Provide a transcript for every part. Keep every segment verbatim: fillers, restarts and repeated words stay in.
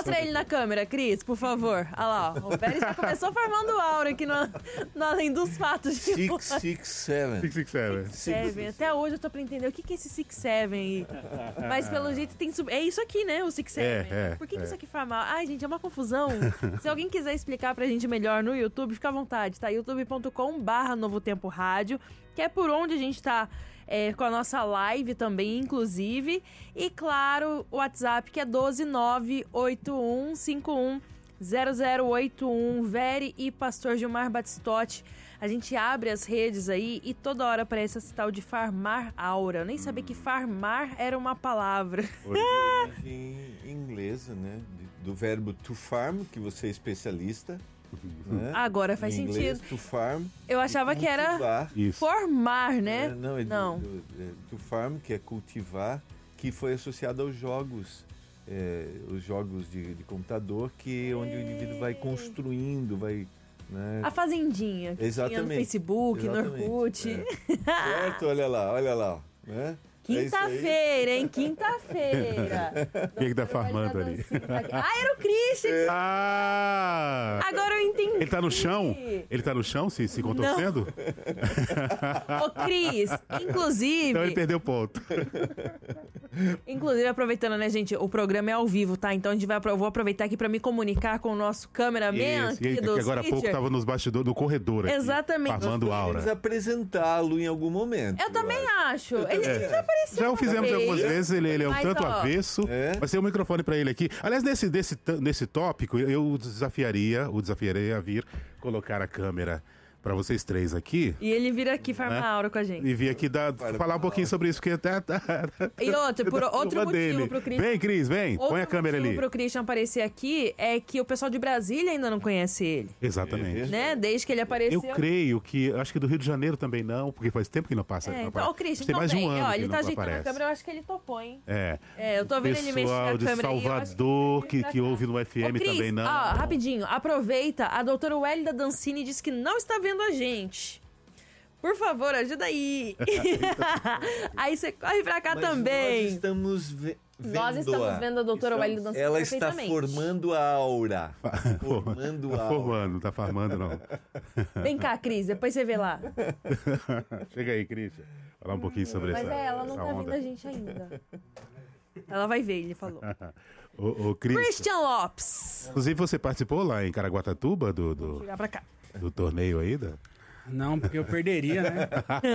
Mostra ele na câmera, Cris, por favor. Olha lá, ó. O Pérez já começou formando aura aqui no, no Além dos Fatos. six six seven. six six seven. Seven. Até hoje eu tô pra entender o que, que é esse six seven aí. Mas pelo jeito tem... Sub... É isso aqui, né? O six seven. É, é, Por que, que é. isso aqui faz mal? Ai, gente, é uma confusão. Se alguém quiser explicar pra gente melhor no YouTube, fica à vontade, tá? youtube ponto com barra Novo Tempo Rádio, que é por onde a gente tá é, com a nossa live também, inclusive. E, claro, o WhatsApp, que é doze nove oito um cinco um zero zero oito um. Veri e Pastor Gilmar Batistotti. A gente abre as redes aí e toda hora aparece esse tal de farmar aura. Eu nem sabia que farmar era uma palavra. Origem inglesa, né? Do verbo to farm, que você é especialista. Né? Agora faz em inglês, sentido. to farm. Eu achava que era Isso. formar, né? É, não, é Não. do- do- é to farm, que é cultivar, que foi associado aos jogos. É, os jogos de, de computador, que onde o indivíduo vai construindo, vai... Né? A fazendinha que tinha no Exatamente. Facebook, no Exatamente, Orkut. é. Certo? Olha lá, olha lá. Né? É isso aí. Quinta-feira, hein? Quinta-feira. Quem que tá farmando ali? Ah, era o Christian. Ah! Agora eu entendi. Ele tá no chão? Ele tá no chão se, se contorcendo? Ô, Cris, inclusive... Então ele perdeu ponto. Inclusive, aproveitando, né, gente? O programa é ao vivo, tá? Então a gente vai, eu vou aproveitar aqui pra me comunicar com o nosso cameraman Isso, aqui e do que agora há pouco Switcher. tava nos bastidores, no corredor aqui. Exatamente. Farmando Podemos aura. apresentá-lo em algum momento. Eu também acho. Ele, também ele já apareceu Já o uma fizemos vez. algumas vezes, ele, ele é um Mas, tanto ó, avesso. É? Vai ser o microfone pra ele aqui. Aliás, nesse, desse, nesse tópico, eu desafiaria, o desafiaria a vir colocar a câmera pra vocês três aqui. E ele vira aqui farmar Né? aura com a gente. E vir aqui dar, falar um pouquinho sobre isso, que até... E outro, por outro Uma motivo dele. pro Christian. Vem, Cris, vem. Outro Põe a câmera motivo ali. pro Christian aparecer aqui é que o pessoal de Brasília ainda não conhece ele. Exatamente. Né? Desde que ele apareceu. Eu creio que, acho que do Rio de Janeiro também não, porque faz tempo que não passa. É, não então, aparece. o Christian, Tem então mais de um bem, ano ó, que ele não tá ajeitando aparece. a câmera, eu acho que ele topou, hein? É. É, eu tô vendo ele mexer na Pessoal de câmera aí, eu acho Salvador, ele que, pra que cá. ouve no F M Ô, Cris, também não. Ó, rapidinho, aproveita, a doutora Wélida Dancini disse que não está vendo a gente. Por favor, ajuda aí. Aí você corre pra cá Mas também. Nós estamos ve vendo Nós estamos vendo a doutora Wélida Dancini Ela está perfeitamente. formando a aura. Formando Tá a aura. formando, tá farmando não. Vem cá, Cris, depois você vê lá. Chega aí, Christian. Falar um pouquinho sobre Mas essa, é, ela não essa tá onda. vendo a gente ainda. Ela vai ver, ele falou. Ô, ô, Christian, Christian Lopes. inclusive você participou lá em Caraguatatuba do, do, Chegar pra cá. do torneio aí? Da... Não, porque eu perderia, né?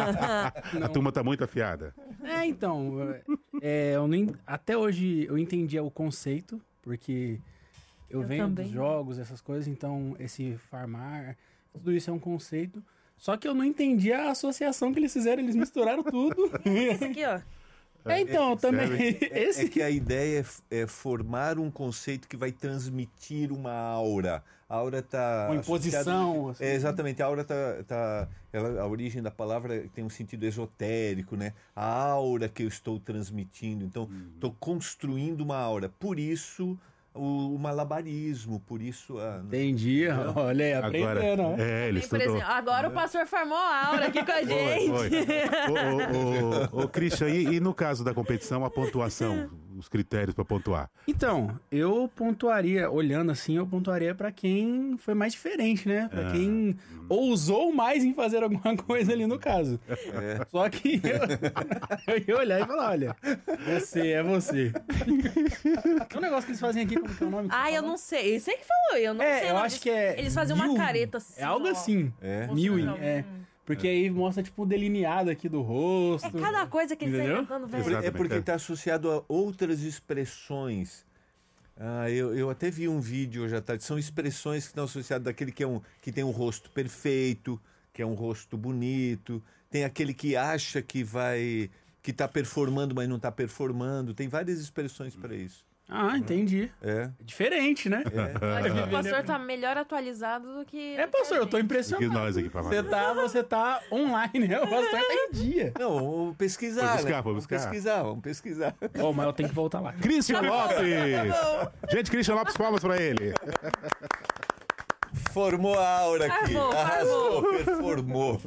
A turma tá muito afiada. É, então, é, eu nem, até hoje eu entendia o conceito, porque eu, Eu venho também. dos jogos, essas coisas, então esse farmar, tudo isso é um conceito. Só que eu não entendia a associação que eles fizeram, eles misturaram tudo. Esse aqui, ó. É, então, também. É, esse... é que a ideia é f- é, formar um conceito que vai transmitir uma aura. A aura está... Uma imposição, assim. É, exatamente, a aura está... Tá, ela- a origem da palavra tem um sentido esotérico, né? A aura que eu estou transmitindo. Então, estou construindo uma aura. Por isso, o, o malabarismo, por isso... A, Entendi, olha aí, Agora, aprendendo. ó. é, ele Por estudou. exemplo, agora o pastor formou a aura aqui com a gente. Foi, foi. Ô, ô, ô, ô, Christian, e, e no caso da competição, a pontuação, os critérios para pontuar? Então, eu pontuaria, olhando assim, eu pontuaria pra quem foi mais diferente, né? Pra Ah. quem ousou mais em fazer alguma coisa ali no caso. Só que eu, eu ia olhar e falar, olha, você é você. É um negócio que eles fazem aqui, como que é o nome? que Ah, você eu falou? não sei. Você que falou, eu não É, sei. eu não. acho que é Eles fazem uma viewing. careta assim. É algo ó. assim. É. Viewing, Mostrando. é. Porque aí mostra, tipo, o delineado aqui do rosto. É cada coisa que eles estão Entendeu? inventando, velho. É Exatamente, porque é. está associado a outras expressões. Ah, eu, eu até vi um vídeo hoje à tarde. São expressões que estão associadas daquele que, é um, que tem um rosto perfeito, que é um rosto bonito. Tem aquele que acha que vai... que está performando, mas não está performando. Tem várias expressões para isso. Ah, entendi. É. Diferente, né? Acho que o pastor tá melhor atualizado do que. É, pastor, eu tô Do que impressionado. nós aqui para Você tá, você tá online, né? O pastor tá em dia. Não, vamos pesquisar. Vou buscar, né? vou buscar. Vamos pesquisar, vamos pesquisar. Ô, mas eu tenho que voltar lá. Christian Lopes! Gente, Christian Lopes, palmas pra ele. Formou a aura aqui. Armou, Arrasou, performou.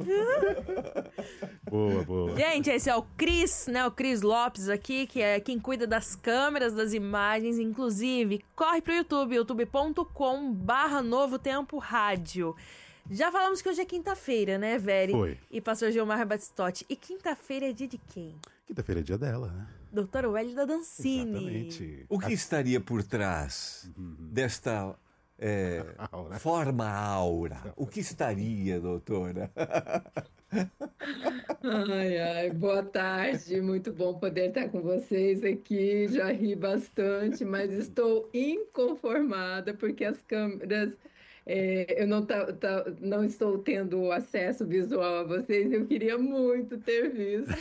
Boa, boa. Gente, esse é o Cris, né? O Cris Lopes aqui, que é quem cuida das câmeras, das imagens. Inclusive, corre pro YouTube, youtube ponto com barra Novo Tempo Rádio. Já falamos que hoje é quinta-feira, né, Veri? Foi. E pastor Gilmar Batistotti. E quinta-feira é dia de quem? Quinta-feira é dia dela, né? Doutora Wélida Dancini. Exatamente. O que estaria por trás desta é, Aura. forma aura? O que estaria, doutora? Ai, ai, boa tarde, muito bom poder estar com vocês aqui. Já ri bastante, mas estou inconformada porque as câmeras, é, eu não, tá, tá- não estou tendo acesso visual a vocês. Eu queria muito ter visto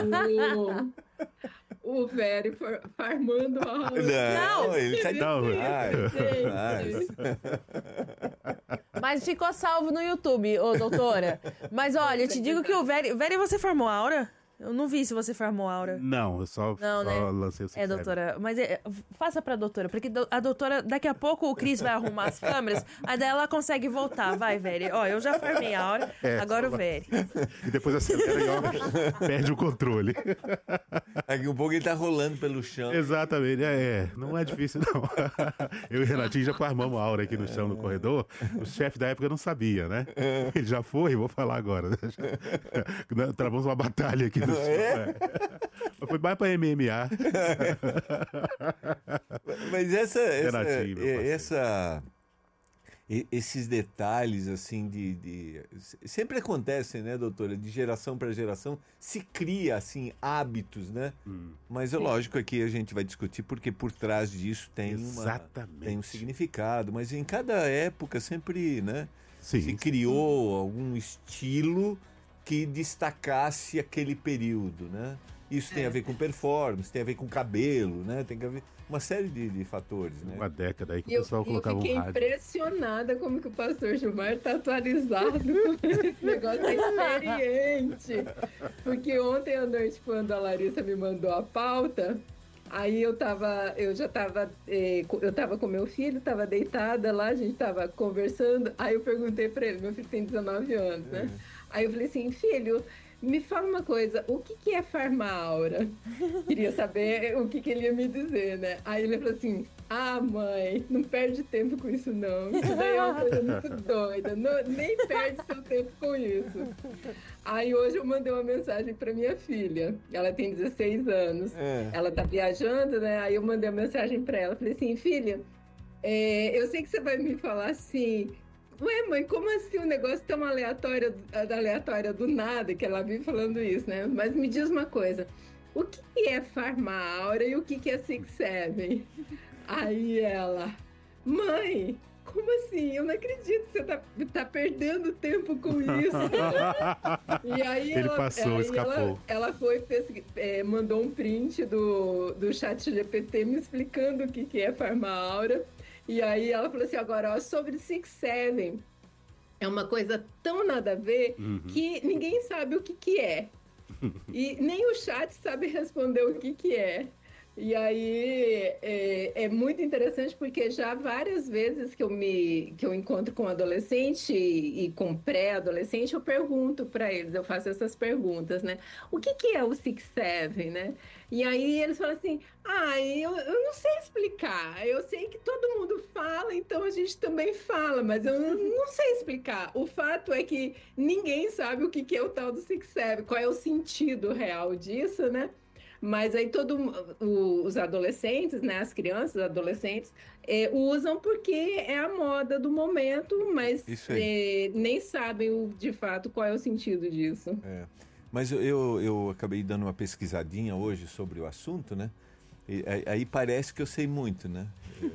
o, o Very for- farmando a aula. Não, ele tá Não, demais, gente. demais. Mas ficou salvo no YouTube, ô doutora. Mas olha, eu te digo que o Veri... Veri, você formou aura? Eu não vi se você formou aura. Não, eu só, Não, só né? lancei o É, Six doutora, mas é, faça pra doutora, porque do- a doutora, daqui a pouco o Cris vai arrumar as câmeras, aí daí ela consegue voltar. Vai, Veri. Ó, eu já formei a aura, É, agora só o Veri. E depois acelera e ó, perde o controle. Daqui um pouco ele tá rolando pelo chão. Exatamente, é, é, não é difícil não. Eu e o Renatinho já farmamos a aura aqui no chão, no corredor. O chefe da época não sabia, né? Ele já foi, vou falar agora. Já- Travamos uma batalha aqui no chão. É. Mas foi mais pra M M A. Mas essa, essa, Renatinho, meu é- parceiro. essa e- esses detalhes assim de, de- sempre acontecem, né, doutora? De geração para geração se cria assim hábitos, né? Hum. Mas é lógico que a gente vai discutir porque por trás disso tem uma, Exatamente. tem um significado. Mas em cada época sempre, né? Sim, se sim. criou algum estilo que destacasse aquele período, né? Isso tem a ver com performance, tem a ver com cabelo, né? Tem a ver uma série de, de fatores, né? Uma década aí que E o eu, pessoal eu colocava um fiquei rádio. impressionada como que o pastor Gilmar está atualizado com esse negócio, é experiente. Porque ontem à noite, quando a Larissa me mandou a pauta, aí eu tava, eu já tava, eh, co- eu tava com meu filho, tava deitada lá, a gente tava conversando, aí eu perguntei para ele, meu filho tem dezenove anos, né? Aí eu falei assim, filho, me fala uma coisa, o que que é farmaura? Queria saber o que que ele ia me dizer, né? Aí ele falou assim, ah, mãe, não perde tempo com isso não, isso daí é uma coisa muito doida, não- nem perde seu tempo com isso. Aí hoje eu mandei uma mensagem para minha filha, ela tem dezesseis anos, É. ela tá viajando, né? Aí eu mandei uma mensagem para ela, falei assim, filha, é, eu sei que você vai me falar assim, ué, mãe, como assim um negócio tão aleatório, aleatório do nada, que ela vive falando isso, né? Mas me diz uma coisa, o que que é Farmaura e o que que é Six Seven? Aí ela, mãe, como assim? Eu não acredito que você tá, tá perdendo tempo com isso. E aí Ele ela, passou, aí escapou. Ela, ela foi, pesqui- é, mandou um print do, do chat G P T me explicando o que, que é Farmaura. E aí ela falou assim, agora, ó, sobre Six Seven, é uma coisa tão nada a ver Uhum. que ninguém sabe o que, que é. E nem o chat sabe responder o que, que é. E aí é, é muito interessante porque já várias vezes que eu me que eu encontro com adolescente e, e com pré-adolescente, eu pergunto para eles, eu faço essas perguntas, né? O que, que é o Six Seven, né? E aí eles falam assim, ah, eu, eu não sei explicar, eu sei que todo mundo fala, então a gente também fala, mas eu não, não sei explicar. O fato é que ninguém sabe o que, que é o tal do Six Seven, qual é o sentido real disso, né? Mas aí todos os adolescentes, né, as crianças, os adolescentes, eh, usam porque é a moda do momento, mas Isso aí. eh, nem sabem o- de fato qual é o sentido disso. É. Mas eu, eu, eu acabei dando uma pesquisadinha hoje sobre o assunto, né? E aí, aí parece que eu sei muito, né?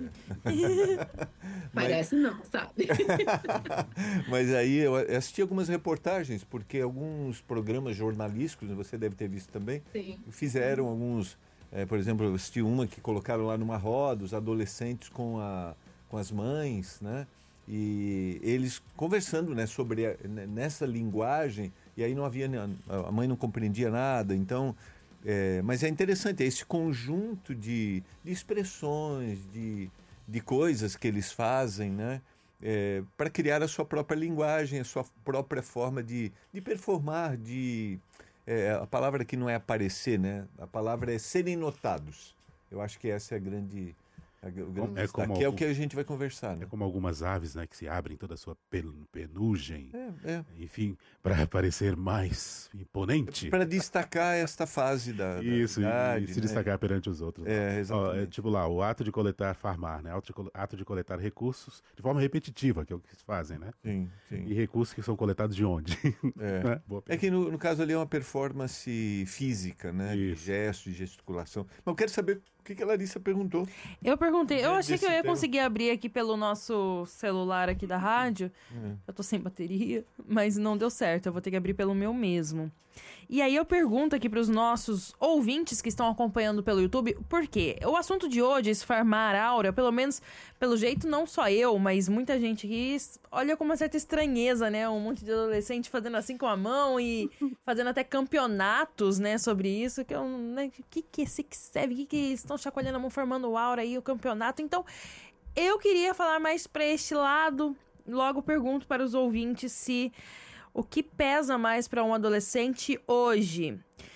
Parece não, sabe? Mas aí eu assisti algumas reportagens, porque alguns programas jornalísticos, você deve ter visto também, Sim. fizeram alguns, eh, por exemplo, eu assisti uma que colocaram lá numa roda os adolescentes com, a, com as mães, né? E eles conversando, né, sobre a- né, nessa linguagem, e aí não havia, ne- a mãe não compreendia nada, então, eh, mas é interessante, é esse conjunto de, de expressões, de, de coisas que eles fazem, né? é, para criar a sua própria linguagem, a sua própria forma de, de performar, de... É, a palavra aqui não é aparecer, né? A palavra é serem notados. Eu acho que essa é a grande... A, o grande é, como que é algum, o que a gente vai conversar, né? É como algumas aves, né? Que se abrem toda a sua penugem. É, é. Enfim, para parecer mais imponente. Para destacar esta fase da, da Isso, idade, e se né? destacar perante os outros. É, Ó, exatamente. é, tipo lá, o ato de coletar, farmar, né? Ato de, ato de coletar recursos de forma repetitiva, que é o que eles fazem, né? Sim, sim. E recursos que são coletados de onde? É, Né? Boa é que no, no caso ali é uma performance física, né? De Isso. gesto, de gesticulação. Mas eu quero saber o que, que a Larissa perguntou. Eu perguntei, eu De- achei que eu desse ia tema. conseguir abrir aqui pelo nosso celular aqui da rádio. Hum. Eu tô sem bateria, mas não deu certo. Eu vou ter que abrir pelo meu mesmo. E aí eu pergunto aqui pros nossos ouvintes que estão acompanhando pelo YouTube, por quê? O assunto de hoje, esse farmar aura, pelo menos, pelo jeito, não só eu, mas muita gente aqui olha com uma certa estranheza, né? Um monte de adolescente fazendo assim com a mão e fazendo até campeonatos, né, sobre isso. Que eu, né, que que esse que serve? Que que eles estão chacoalhando a mão, formando aura aí, o campeonato? Então, eu queria falar mais pra este lado. Logo pergunto para os ouvintes se o que pesa mais para um adolescente hoje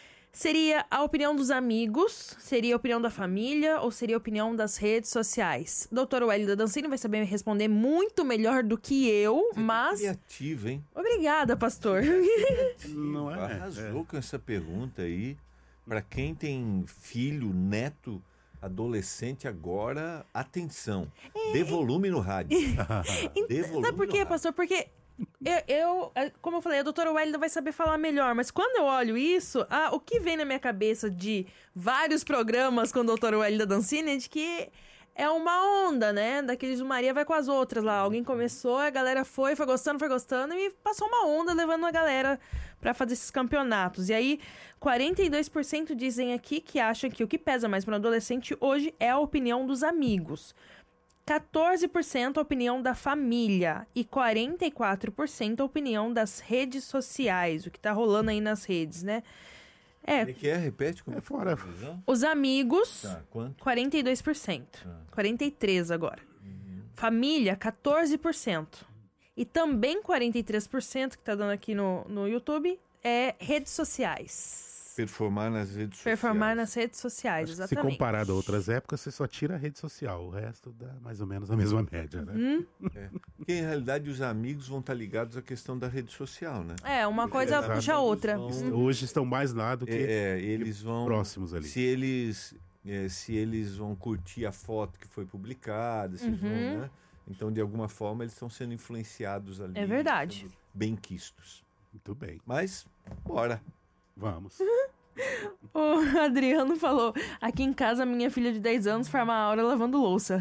seria a opinião dos amigos, seria a opinião da família ou seria a opinião das redes sociais? Doutora Wélida Dancini vai saber me responder muito melhor do que eu, mas... Criativo, hein? Obrigada, pastor. Não é? Arrasou com essa pergunta aí. Para quem tem filho, neto, adolescente agora, atenção. Dê volume no rádio. Dê volume Sabe por no quê, rádio. pastor? Porque eu, eu, como eu falei, a doutora Wélida vai saber falar melhor, mas quando eu olho isso, ah, o que vem na minha cabeça de vários programas com a doutora Wélida Dancini é de que é uma onda, né? Daqueles do Maria vai com as outras lá. Alguém começou, a galera foi, foi gostando, foi gostando e passou uma onda levando a galera pra fazer esses campeonatos. E aí, quarenta e dois por cento dizem aqui que acham que o que pesa mais para um adolescente hoje é a opinião dos amigos. quatorze por cento a opinião da família e quarenta e quatro por cento a opinião das redes sociais, o que tá rolando aí nas redes, né? É, Como é que é? Repete como É fora. os amigos, Tá, quanto? quarenta e dois por cento. Tá. quarenta e três por cento agora. Família, quatorze por cento. E também quarenta e três por cento, que tá dando aqui no, no YouTube, é redes sociais. Performar nas redes sociais. Performar nas redes sociais, Acho que se exatamente. comparado a outras épocas, você só tira a rede social. O resto dá mais ou menos a mesma média, né? Hum? É. Porque, em realidade, os amigos vão estar ligados à questão da rede social, né? É, uma coisa Exato. puxa a outra. Vão- Est- Hoje estão mais lá do que É, é, eles vão... próximos ali. Se eles, é, se eles vão curtir a foto que foi publicada, se eles vão, Uhum. né? Então, de alguma forma, eles estão sendo influenciados ali. É verdade. sendo Benquistos. Muito bem. Mas, bora. Vamos. O Adriano falou: aqui em casa, minha filha de dez anos farma a aura lavando louça.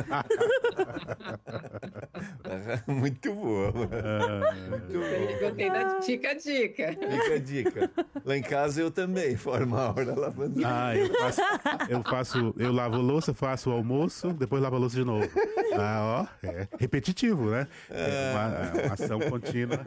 Muito boa. Muito boa. Gostei da dica, dica. Fica a dica. Lá em casa eu também formo a hora lavando. Ah, eu faço, eu faço, eu lavo louça, faço o almoço, depois lavo a louça de novo. Ah, ó, é repetitivo, né? É uma, uma ação contínua.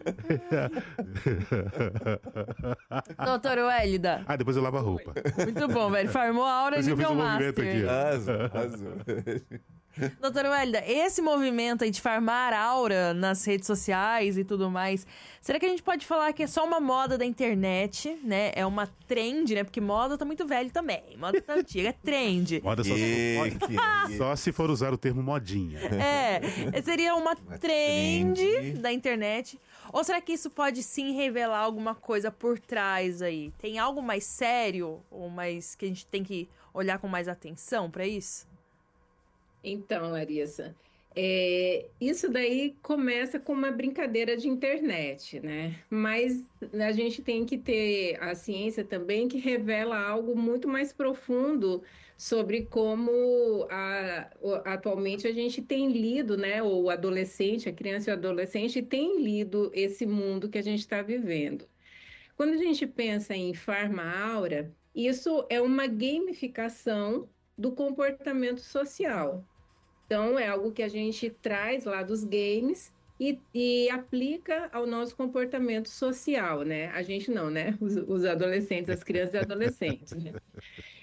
Doutora Wélida, Ah, depois eu lavo a roupa. muito bom, velho. Farmou a aura Por isso que eu nível fiz um movimento master. aqui, ó. Arrasou, arrasou. Doutora Wélida, esse movimento aí de farmar aura nas redes sociais e tudo mais, será que a gente pode falar que é só uma moda da internet, né? É uma trend, né? Porque moda tá muito velho também. Moda tá antiga, é trend. Moda só, E- moda- que- só se for usar o termo modinha. É, seria uma Uma trend trend. da internet. Ou será que isso pode sim revelar alguma coisa por trás aí? Tem algo mais sério ou mais que a gente tem que olhar com mais atenção pra isso? Então, Larissa, é, isso daí começa com uma brincadeira de internet, né? Mas a gente tem que ter a ciência também que revela algo muito mais profundo sobre como a- o- atualmente a gente tem lido, né? O adolescente, a criança e o adolescente tem lido esse mundo que a gente está vivendo. Quando a gente pensa em farma-aura, isso é uma gamificação do comportamento social. Então, é algo que a gente traz lá dos games e, e aplica ao nosso comportamento social, né? A gente não, né? Os, os adolescentes, as crianças e adolescentes, né?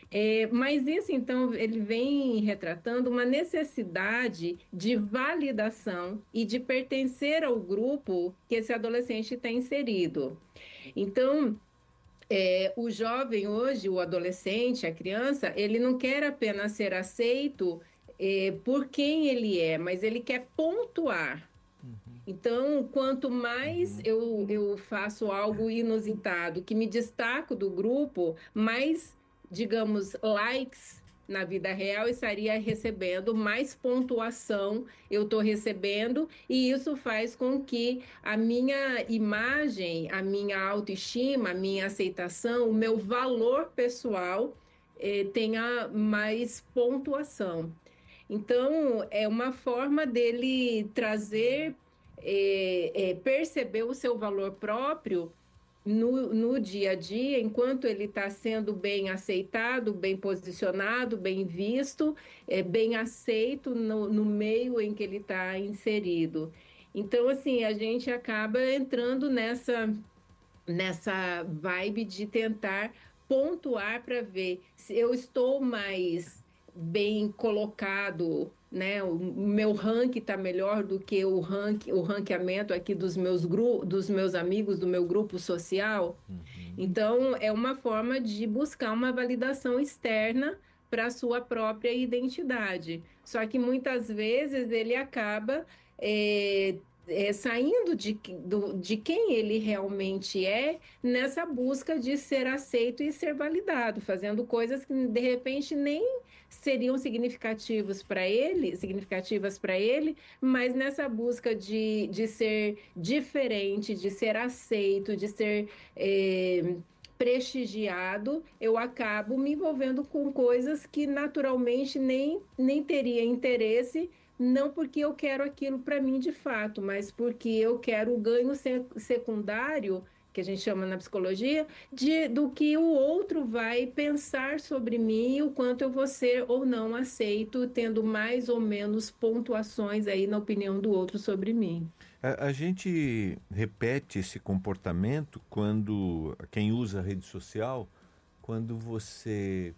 É, mas isso, então, ele vem retratando uma necessidade de validação e de pertencer ao grupo que esse adolescente está inserido. Então, é, o jovem hoje, o adolescente, a criança, ele não quer apenas ser aceito é, por quem ele é, mas ele quer pontuar. Então, quanto mais eu, eu faço algo inusitado, que me destaco do grupo, mais, digamos, likes na vida real eu estaria recebendo, mais pontuação eu estou recebendo, e isso faz com que a minha imagem, a minha autoestima, a minha aceitação, o meu valor pessoal eh, tenha mais pontuação. Então, é uma forma dele trazer, é, é, perceber o seu valor próprio no, no dia a dia, enquanto ele está sendo bem aceitado, bem posicionado, bem visto, é, bem aceito no, no meio em que ele está inserido. Então, assim, a gente acaba entrando nessa, nessa vibe de tentar pontuar para ver se eu estou mais bem colocado, né? O meu ranking está melhor do que o rank, o ranqueamento aqui dos meus gru, dos meus amigos, do meu grupo social. Uhum. Então, é uma forma de buscar uma validação externa para a sua própria identidade. Só que muitas vezes ele acaba é, é, saindo de, do, de quem ele realmente é nessa busca de ser aceito e ser validado, fazendo coisas que de repente nem seriam significativos para ele, significativas para ele, mas nessa busca de, de ser diferente, de ser aceito, de ser é, prestigiado, eu acabo me envolvendo com coisas que naturalmente nem, nem teria interesse, não porque eu quero aquilo para mim de fato, mas porque eu quero o ganho secundário, que a gente chama na psicologia, de, do que o outro vai pensar sobre mim, o quanto eu vou ser ou não aceito, tendo mais ou menos pontuações aí na opinião do outro sobre mim. A, a gente repete esse comportamento quando, quem usa a rede social, quando você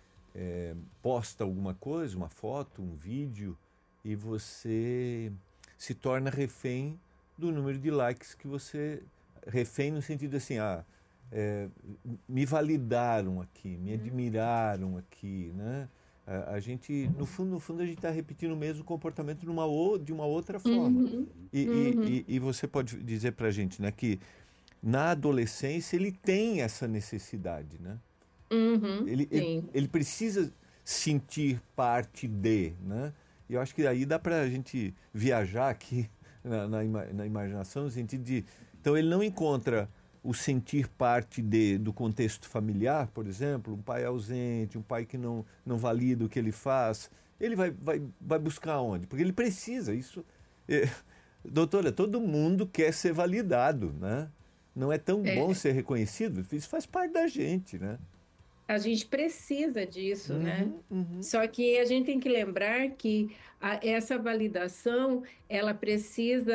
é, posta alguma coisa, uma foto, um vídeo, e você se torna refém do número de likes que você... Refém no sentido assim, ah, é, me validaram aqui, me admiraram aqui, né? A, a gente, no fundo, no fundo, a gente está repetindo o mesmo comportamento numa ou, de uma outra forma. Uhum. E, uhum. E, e, e você pode dizer para a gente, né, que na adolescência ele tem essa necessidade, né? Uhum, ele, ele, ele precisa sentir parte de, né? E eu acho que aí dá para a gente viajar aqui na, na, na imaginação, no sentido de... Então, ele não encontra o sentir parte de, do contexto familiar, por exemplo, um pai ausente, um pai que não, não valida o que ele faz. Ele vai, vai, vai buscar onde? Porque ele precisa. Isso, é, doutora, todo mundo quer ser validado, né? Não é tão é. bom ser reconhecido? Isso faz parte da gente, né? A gente precisa disso, uhum, né? Uhum. Só que a gente tem que lembrar que a, essa validação, ela precisa...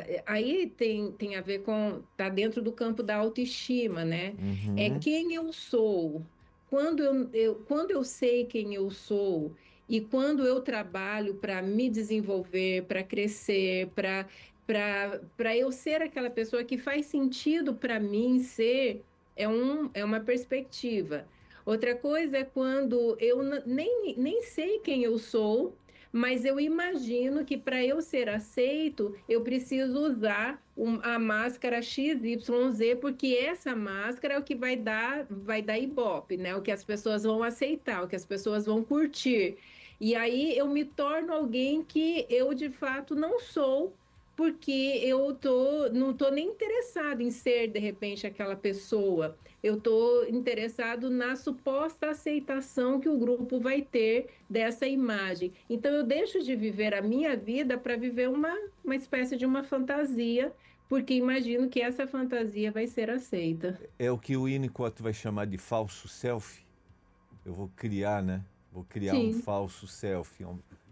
Aí tem, tem a ver com... Está dentro do campo da autoestima, né? Uhum. É quem eu sou. Quando eu, eu, quando eu sei quem eu sou e quando eu trabalho para me desenvolver, para crescer, para para eu ser aquela pessoa que faz sentido para mim ser, é, um, é uma perspectiva. Outra coisa é quando eu nem, nem sei quem eu sou, mas eu imagino que para eu ser aceito, eu preciso usar um, a máscara X Y Z, porque essa máscara é o que vai dar, vai dar ibope, né? O que as pessoas vão aceitar, o que as pessoas vão curtir. E aí eu me torno alguém que eu de fato não sou, porque eu tô, não estou nem interessado em ser, de repente, aquela pessoa. Eu estou interessado na suposta aceitação que o grupo vai ter dessa imagem. Então, eu deixo de viver a minha vida para viver uma, uma espécie de uma fantasia, porque imagino que essa fantasia vai ser aceita. É o que o Winnicott vai chamar de falso self. Eu vou criar, né? Vou criar Sim. um falso self, um,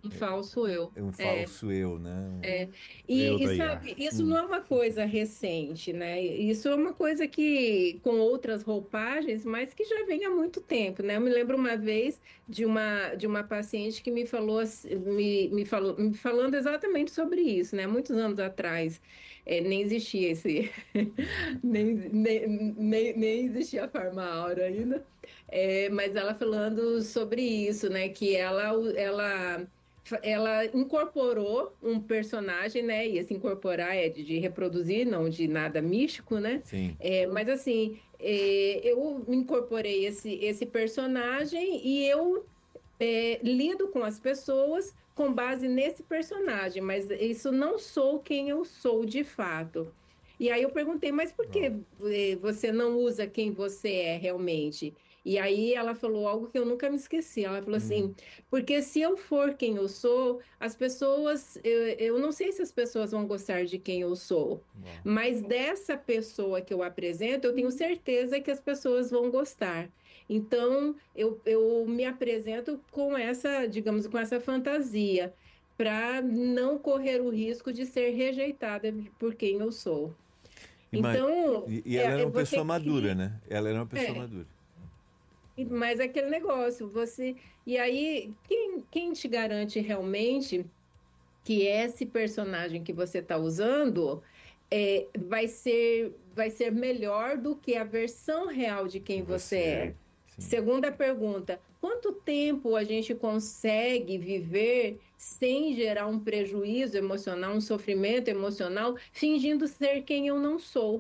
Um falso eu. É um É. falso eu, né? É. E, Eu e da I A. sabe, isso não é uma coisa recente, né? Isso é uma coisa que, com outras roupagens, mas que já vem há muito tempo, né? Eu me lembro uma vez de uma, de uma paciente que me falou, assim- me, me falou, me falando exatamente sobre isso, né? Muitos anos atrás, é, nem existia esse, nem, nem, nem, nem existia a Farmaura ainda, é, mas ela falando sobre isso, né? Que ela, ela ela incorporou um personagem, né? E esse incorporar é de, de reproduzir, não de nada místico, né? Sim. É, mas assim, é, eu incorporei esse, esse personagem e eu é, lido com as pessoas com base nesse personagem, mas isso não sou quem eu sou de fato. E aí eu perguntei, mas por que eh, você não usa quem você é realmente? E aí ela falou algo que eu nunca me esqueci. Ela falou assim, porque se eu for quem eu sou, as pessoas, eu, eu não sei se as pessoas vão gostar de quem eu sou, mas dessa pessoa que eu apresento, eu tenho certeza que as pessoas vão gostar. Então, eu, eu me apresento com essa, digamos, com essa fantasia, para não correr o risco de ser rejeitada por quem eu sou. E, ma- Então, e- e é- ela era é uma você pessoa madura, cria- né? Ela era uma pessoa É. madura. E- Mas é aquele negócio, você. E aí, quem, quem te garante realmente que esse personagem que você está usando é, vai ser, vai ser melhor do que a versão real de quem Que você você é? é. Sim. Segunda pergunta: quanto tempo a gente consegue viver sem gerar um prejuízo emocional, um sofrimento emocional, fingindo ser quem eu não sou?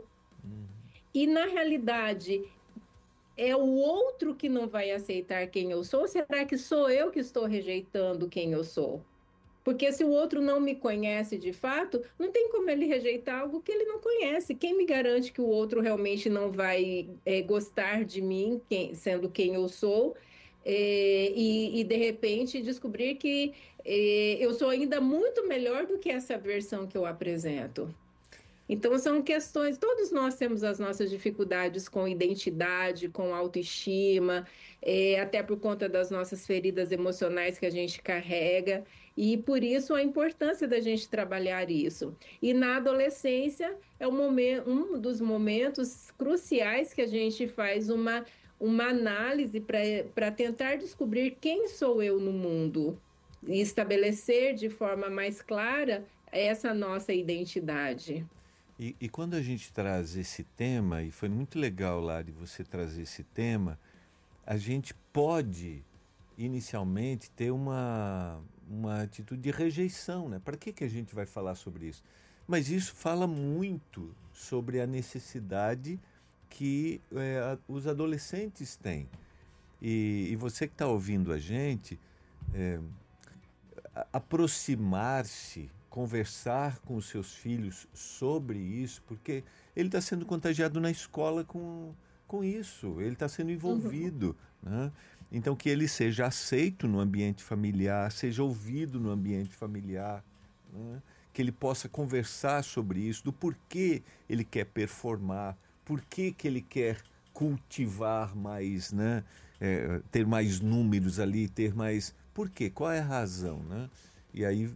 E na realidade, é o outro que não vai aceitar quem eu sou? Ou será que sou eu que estou rejeitando quem eu sou? Porque se o outro não me conhece de fato, não tem como ele rejeitar algo que ele não conhece. Quem me garante que o outro realmente não vai é, gostar de mim, quem- sendo quem eu sou, é, e, e, de repente descobrir que é, eu sou ainda muito melhor do que essa versão que eu apresento? Então, são questões, todos nós temos as nossas dificuldades com identidade, com autoestima, é, até por conta das nossas feridas emocionais que a gente carrega, e por isso a importância da gente trabalhar isso. E na adolescência é um, momento, um dos momentos cruciais que a gente faz uma, uma análise para tentar descobrir quem sou eu no mundo e estabelecer de forma mais clara essa nossa identidade. E, e quando a gente traz esse tema, e foi muito legal, Lari, você trazer esse tema, a gente pode inicialmente ter uma, uma atitude de rejeição, né? Para que, que a gente vai falar sobre isso? Mas isso fala muito sobre a necessidade que é, a, os adolescentes têm. E, e você que está ouvindo a gente, é, a- aproximar-se, conversar com os seus filhos sobre isso, porque ele está sendo contagiado na escola com, com isso, ele está sendo envolvido, né? Então, que ele seja aceito no ambiente familiar, seja ouvido no ambiente familiar, né? Que ele possa conversar sobre isso, do porquê ele quer performar, porquê que ele quer cultivar mais, né? É, ter mais números ali, ter mais... Por quê? Qual é a razão, né? E aí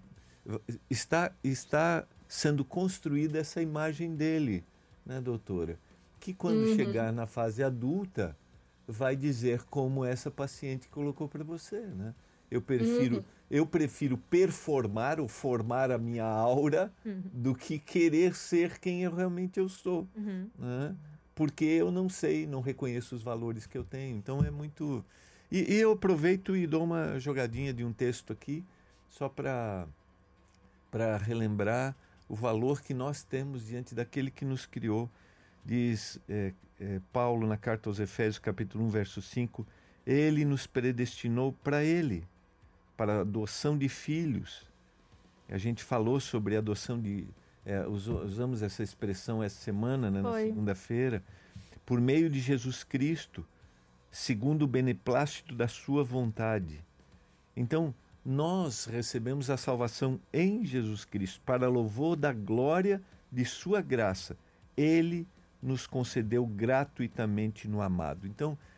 está, está sendo construída essa imagem dele, né, doutora? Que quando Uhum. chegar na fase adulta, vai dizer como essa paciente colocou para você, né? Eu prefiro, Uhum. eu prefiro performar ou formar a minha aura do que querer ser quem eu realmente eu sou, Uhum. né? Porque eu não sei, não reconheço os valores que eu tenho. Então é muito... E, e eu aproveito e dou uma jogadinha de um texto aqui, só para para relembrar o valor que nós temos diante daquele que nos criou. Diz é, é, Paulo na carta aos Efésios, capítulo um, verso cinco, ele nos predestinou para ele, para a adoção de filhos. A gente falou sobre a adoção de... É, usamos essa expressão essa semana, né, na Foi. segunda-feira, por meio de Jesus Cristo, segundo o beneplácito da sua vontade. Então, nós recebemos a salvação em Jesus Cristo, para louvor da glória de sua graça. Ele nos concedeu gratuitamente no amado. Então,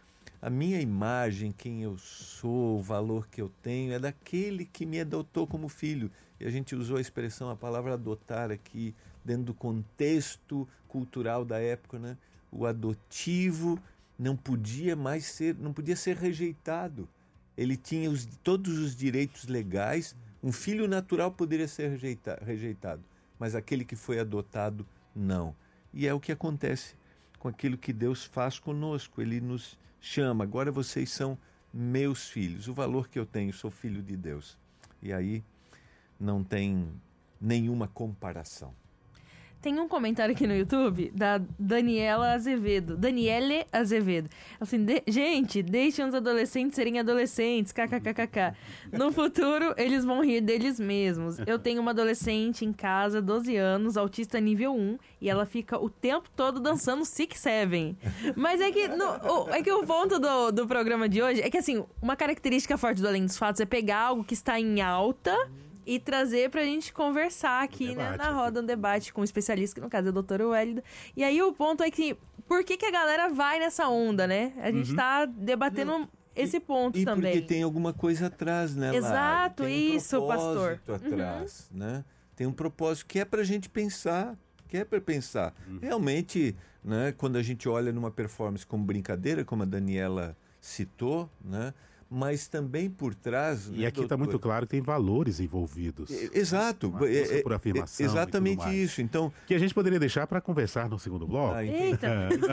A minha imagem, quem eu sou, o valor que eu tenho, é daquele que me adotou como filho. E a gente usou a expressão, a palavra adotar aqui, dentro do contexto cultural da época, né? O adotivo não podia mais ser, não podia ser rejeitado. Ele tinha os, todos os direitos legais. Um filho natural poderia ser rejeita, rejeitado, mas aquele que foi adotado, não. E é o que acontece com aquilo que Deus faz conosco. Ele nos chama, agora vocês são meus filhos. O valor que eu tenho, sou filho de Deus. E aí não tem nenhuma comparação. Tem um comentário aqui no YouTube da Daniela Azevedo. Daniele Azevedo. Assim, de, gente, deixem os adolescentes serem adolescentes, kkkk. No futuro, eles vão rir deles mesmos. Eu tenho uma adolescente em casa, doze anos, autista nível um, e ela fica o tempo todo dançando Six Seven. Mas é que, no, o, é que o ponto do, do programa de hoje é que, assim, uma característica forte do Além dos Fatos é pegar algo que está em alta e trazer pra gente conversar aqui, debate, né, na roda, um debate com um especialista, que no caso é o doutor Wélida. E aí o ponto é que, por que que a galera vai nessa onda, né? A gente uhum. tá debatendo Não. esse ponto e também. E porque tem alguma coisa atrás, né, Exato, tem um isso, pastor. atrás, uhum. né? Tem um propósito que é pra gente pensar, que é pra pensar. Uhum. Realmente, né, quando a gente olha numa performance como brincadeira, como a Daniela citou, né? Mas também por trás... E né, aqui está muito claro que tem valores envolvidos. Exato. É, por afirmação, exatamente isso. Então, que a gente poderia deixar para conversar no segundo bloco. Ah, Eita!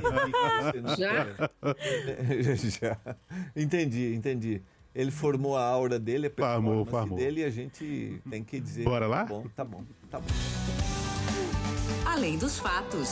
Já? Já. Entendi, entendi. Ele formou a aura dele, a formou, performance formou. dele, e a gente tem que dizer... Bora lá? Tá bom, tá bom, tá bom. Além dos fatos.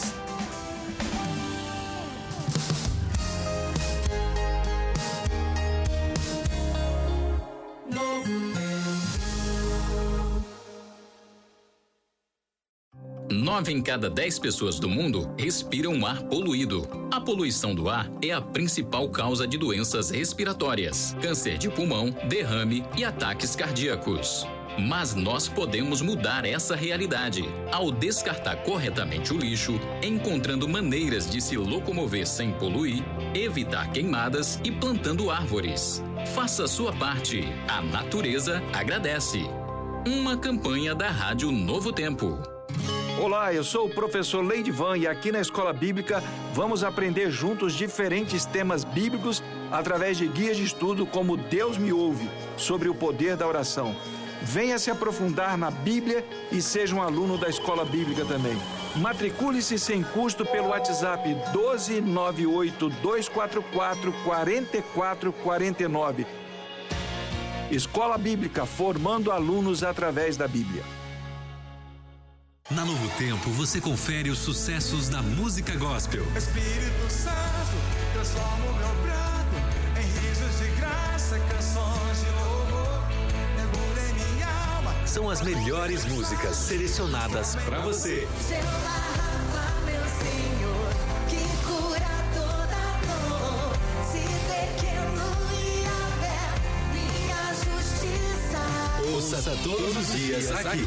Nove em cada dez pessoas do mundo respiram ar poluído. A poluição do ar é a principal causa de doenças respiratórias, câncer de pulmão, derrame e ataques cardíacos. Mas nós podemos mudar essa realidade ao descartar corretamente o lixo, encontrando maneiras de se locomover sem poluir, evitar queimadas e plantando árvores. Faça a sua parte. A natureza agradece. Uma campanha da Rádio Novo Tempo. Olá, eu sou o professor Leidivan e aqui na Escola Bíblica vamos aprender juntos diferentes temas bíblicos através de guias de estudo como Deus Me Ouve, sobre o poder da oração. Venha se aprofundar na Bíblia e seja um aluno da Escola Bíblica também. Matricule-se sem custo pelo WhatsApp doze nove oito dois quatro quatro quatro quatro quatro nove. Escola Bíblica, formando alunos através da Bíblia. Na Novo Tempo, você confere os sucessos da música gospel. Espírito Santo, transforma o meu pranto em risos de graça, canções de louvor, mergulha em minha alma. São as melhores músicas selecionadas pra você. Ouça todos os dias aqui.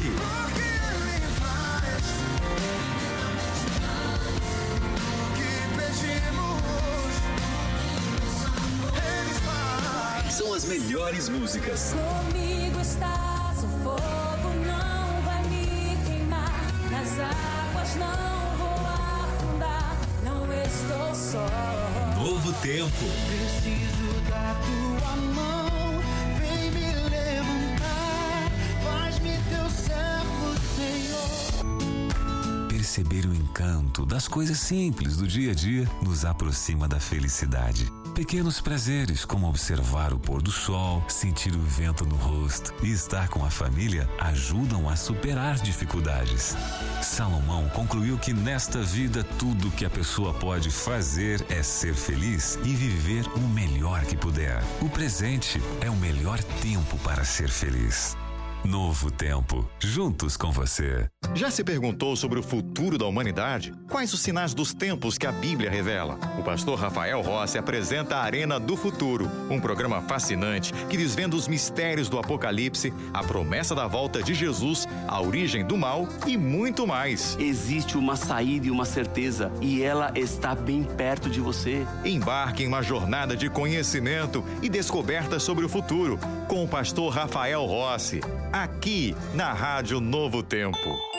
São as melhores músicas. Comigo estás, o fogo não vai me queimar, nas águas não vou afundar, não estou só. Novo Tempo. Preciso da tua mão, vem me levantar, faz-me teu servo, Senhor. Perceber o encanto das coisas simples do dia a dia nos aproxima da felicidade. Pequenos prazeres, como observar o pôr do sol, sentir o vento no rosto e estar com a família, ajudam a superar dificuldades. Salomão concluiu que nesta vida tudo que a pessoa pode fazer é ser feliz e viver o melhor que puder. O presente é o melhor tempo para ser feliz. Novo Tempo, juntos com você. Já se perguntou sobre o futuro da humanidade? Quais os sinais dos tempos que a Bíblia revela? O pastor Rafael Rossi apresenta a Arena do Futuro, um programa fascinante que desvenda os mistérios do Apocalipse, a promessa da volta de Jesus, a origem do mal e muito mais. Existe uma saída e uma certeza, e ela está bem perto de você. Embarque em uma jornada de conhecimento e descoberta sobre o futuro, com o pastor Rafael Rossi, aqui na Rádio Novo Tempo.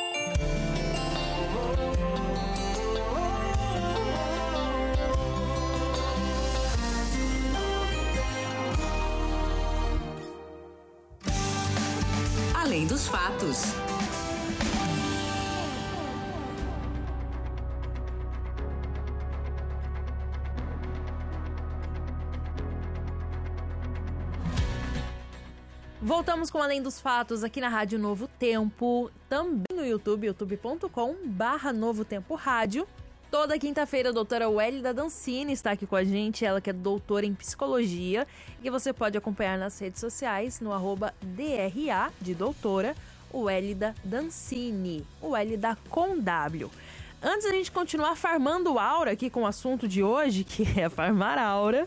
Além dos fatos. Voltamos com Além dos Fatos aqui na Rádio Novo Tempo, também no YouTube, youtube ponto com barra Novo Tempo Rádio. Toda quinta-feira a doutora Wélida Dancini está aqui com a gente, ela que é doutora em psicologia, e você pode acompanhar nas redes sociais no arroba D R A de doutora, Wélida Dancini, Wélida com W. Antes da gente continuar farmando aura aqui com o assunto de hoje, que é farmar aura,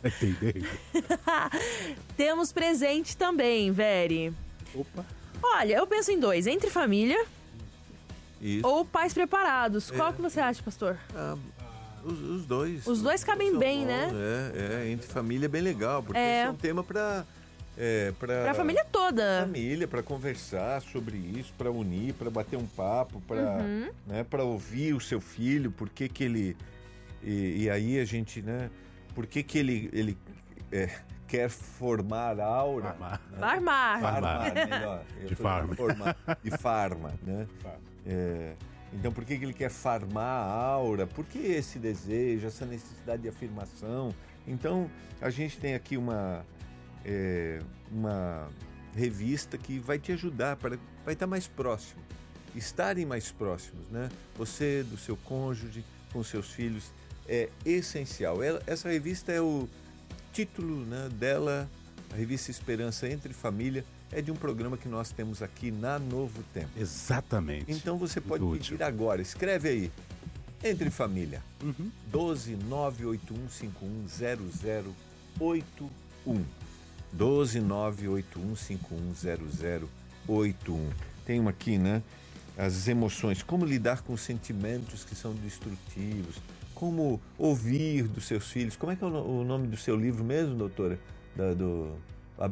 temos presente também, Veri. Opa. Olha, eu penso em dois, entre família Isso. ou pais preparados. É. Qual que você acha, pastor? Ah, os, os dois. Os dois cabem são bem, bons, né? É, é, entre família é bem legal, porque É. esse é um tema para... É, para Pra família toda. família, para conversar sobre isso, para unir, para bater um papo, para Uhum. né, para ouvir o seu filho, por que que ele... E, e aí a gente, né? Por que que ele, ele é, quer formar aura? Farmar. Né? Farmar. Farmar, melhor. Eu De tô farma. formar, de farma, né? É, então, por que que ele quer farmar a aura? Por que esse desejo, essa necessidade de afirmação? Então, a gente tem aqui uma... É, uma revista que vai te ajudar, para, vai estar mais próximo, estarem mais próximos, né? Você, do seu cônjuge, com seus filhos, é essencial. Ela, essa revista é o título, né, dela, a revista Esperança Entre Família, é de um programa que nós temos aqui na Novo Tempo. Exatamente. Então você pode Muito pedir útil. agora, escreve aí, Entre Família, Uhum. doze nove oito um cinco um zero zero oito um. doze nove oito um cinco um zero zero oito um. Tem uma aqui, né? As emoções, como lidar com sentimentos que são destrutivos, como ouvir dos seus filhos. Como é que é o no- o nome do seu livro mesmo, doutora? Da, do A-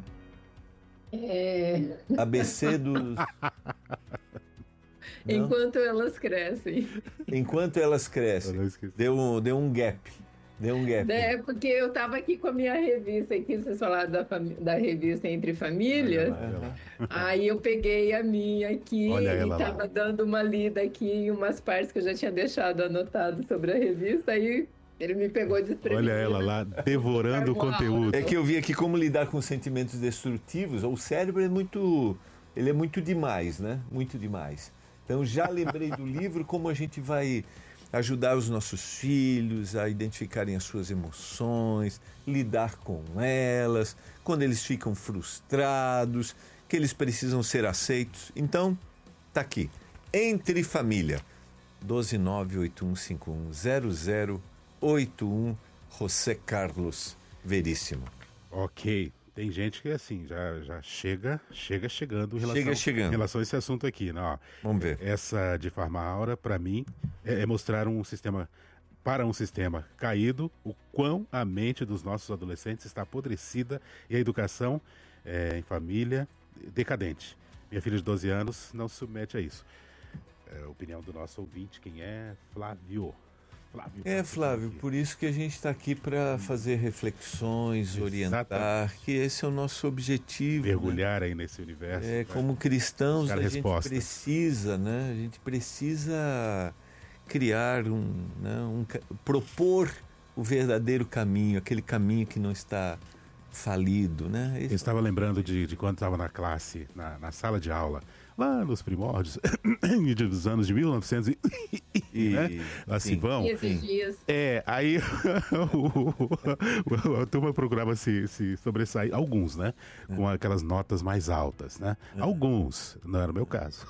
É, A B C dos... Não? enquanto elas crescem. Enquanto elas crescem. Eu não esqueci. Deu um, deu um gap. Deu um gap. É, porque eu estava aqui com a minha revista aqui, vocês falaram da, fami- da revista Entre Famílias. Olha lá. Aí eu peguei a minha aqui Olha e ela lá. estava dando uma lida aqui em umas partes que eu já tinha deixado anotado sobre a revista, aí ele me pegou desprevenido. Olha ela lá, devorando o conteúdo. É que eu vi aqui como lidar com sentimentos destrutivos. O cérebro é muito... Ele é muito demais, né? Muito demais. Então já lembrei do livro, como a gente vai ajudar os nossos filhos a identificarem as suas emoções, lidar com elas, quando eles ficam frustrados, que eles precisam ser aceitos. Então, tá aqui. Entre Família. doze nove oito um cinco um zero zero oito um, José Carlos Veríssimo. Ok. Tem gente que assim, já, já chega, chega chegando em relação, Chega chegando. em relação a esse assunto aqui, né? Ó, Vamos ver. essa de farmar aura, para mim, é, é mostrar um sistema, para um sistema caído, o quão a mente dos nossos adolescentes está apodrecida e a educação é, em família decadente. Minha filha de doze anos não se submete a isso. É a opinião do nosso ouvinte, quem é? Flávio. Flávio É, Flávio, aqui. por isso que a gente está aqui para fazer reflexões, orientar, Exatamente. que esse é o nosso objetivo. né? Mergulhar aí nesse universo. É, pra como cristãos, buscar a gente respostas. precisa, né? A gente precisa criar um, né? um, ca- propor o verdadeiro caminho, aquele caminho que não está falido, né? Eu Esse- estava lembrando de, de quando estava na classe, na, na sala de aula, lá nos primórdios dos anos de mil e novecentos e E, né? Assim, vão. E esses dias. É, aí a turma procurava se, se sobressair, alguns, né? Com aquelas notas mais altas, né? Alguns, não era o meu caso.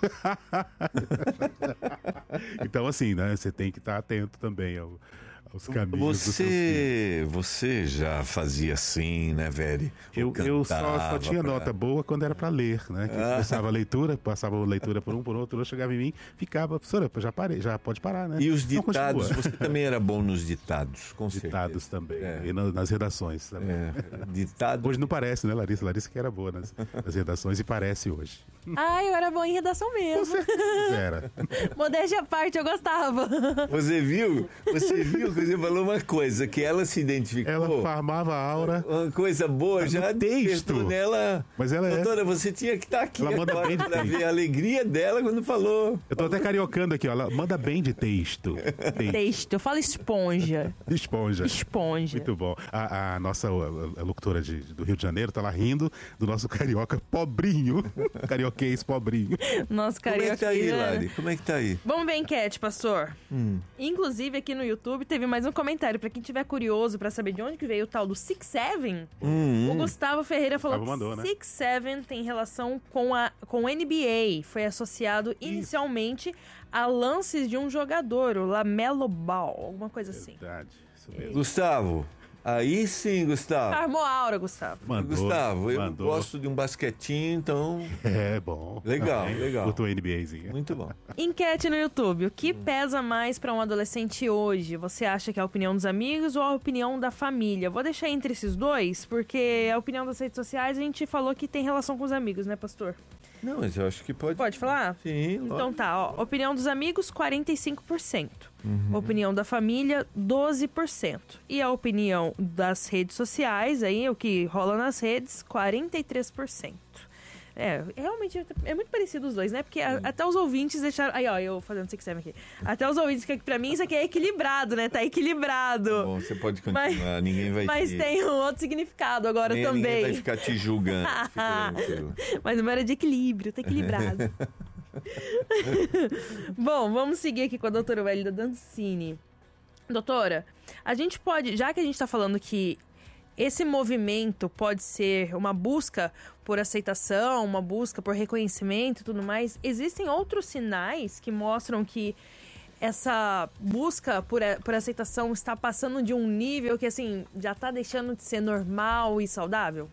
Então, assim, né? Você tem que estar atento também ao, aos caminhos Você, você já fazia assim, né, velho? Eu, eu só, só tinha pra... nota boa quando era para ler, né? Que Ah. começava a leitura, passava a leitura por um, por outro, eu chegava em mim, ficava, professora, já parei, já pode parar, né? E os Não, ditados, continua. você também era bom nos ditados, com Ditados certeza. também, É. e na- nas redações também. É. Ditado. Hoje não parece, né, Larissa? Larissa que era boa nas, nas redações e parece hoje. Ah, eu era boa em redação mesmo. Era. Modéstia à parte, eu gostava. Você viu? Você viu que você falou uma coisa, que ela se identificou. Ela farmava a aura. Uma coisa boa, já texto. despertou nela. Mas ela é. Doutora, você tinha que estar aqui Ela manda agora bem de pra texto. ver a alegria dela quando falou. Eu tô até cariocando aqui, ó. Ela manda bem de texto. Texto. Texto, eu falo esponja. Esponja. Esponja. Muito bom. A, a nossa a, a locutora de, do Rio de Janeiro tá lá rindo do nosso carioca pobrinho. Carioquês pobrinho. Nosso Como é carioca. que tá aí, Lari? Como é que tá aí? Vamos ver a enquete, pastor. Hum. Inclusive, aqui no YouTube teve mais um comentário. Pra quem tiver curioso pra saber de onde que veio o tal do Six Seven, Hum, o hum. Gustavo Ferreira falou Gustavo mandou, que né? Six Seven tem relação com a com o N B A. Foi associado inicialmente a lances de um jogador, o Lamelo Ball, alguma coisa assim. Verdade. Isso mesmo. Gustavo, aí sim, Gustavo. Armou a aura, Gustavo. Mandou, Gustavo, eu mandou. gosto de um basquetinho, então. É bom. Legal, Também. legal. Botou NBAzinha. Muito bom. Enquete no YouTube. O que pesa mais pra um adolescente hoje? Você acha que é a opinião dos amigos ou a opinião da família? Vou deixar entre esses dois, porque a opinião das redes sociais a gente falou que tem relação com os amigos, né, pastor? Não, mas eu acho que pode. Pode falar? Sim, Então tá, ó. Opinião dos amigos, quarenta e cinco por cento. Uhum. Opinião da família, doze por cento. E a opinião das redes sociais, aí, o que rola nas redes, quarenta e três por cento. É, realmente é muito parecido os dois, né? Porque a- até os ouvintes deixaram... Aí, ó, eu fazendo Six Seven aqui. Até os ouvintes, que pra mim isso aqui é equilibrado, né? Tá equilibrado. Bom, você pode continuar, Mas- ninguém vai Mas te... tem um outro significado agora nem- também. Ninguém vai ficar te julgando. Fica tranquilo. Mas o meu era de equilíbrio, tá equilibrado. Bom, vamos seguir aqui com a doutora Wélida Dancini. Doutora, a gente pode, já que a gente tá falando que esse movimento pode ser uma busca por aceitação, uma busca por reconhecimento e tudo mais, existem outros sinais que mostram que essa busca por, a- por aceitação está passando de um nível que, assim, já tá deixando de ser normal e saudável?